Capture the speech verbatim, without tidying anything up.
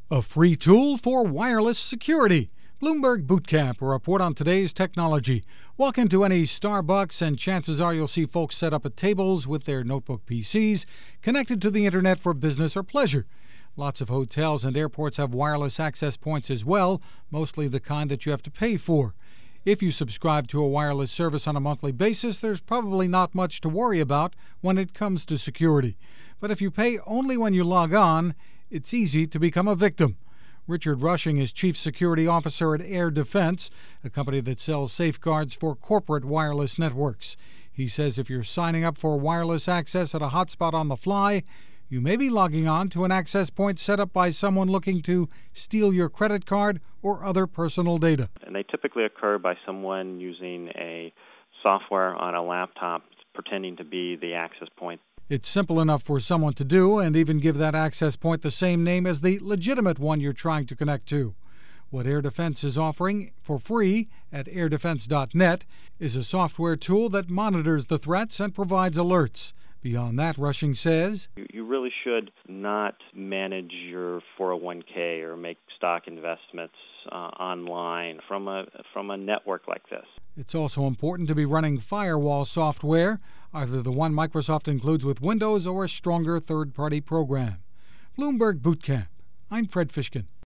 A free tool for wireless security. Bloomberg Bootcamp, a report on today's technology. Walk into any Starbucks and chances are you'll see folks set up at tables with their notebook P Cs connected to the internet for business or pleasure. Lots of hotels and airports have wireless access points as well, mostly the kind that you have to pay for. If you subscribe to a wireless service on a monthly basis, there's probably not much to worry about when it comes to security. But if you pay only when you log on, it's easy to become a victim. Richard Rushing is Chief Security Officer at Air Defense, a company that sells safeguards for corporate wireless networks. He says if you're signing up for wireless access at a hotspot on the fly, you may be logging on to an access point set up by someone looking to steal your credit card or other personal data. And they typically occur by someone using a software on a laptop pretending to be the access point. It's simple enough for someone to do and even give that access point the same name as the legitimate one you're trying to connect to. What Air Defense is offering for free at air defense dot net is a software tool that monitors the threats and provides alerts. Beyond that, Rushing says, You really should not manage your four oh one k or make stock investments uh, online from a from a network like this. It's also important to be running firewall software, either the one Microsoft includes with Windows or a stronger third-party program. Bloomberg Bootcamp. I'm Fred Fishkin.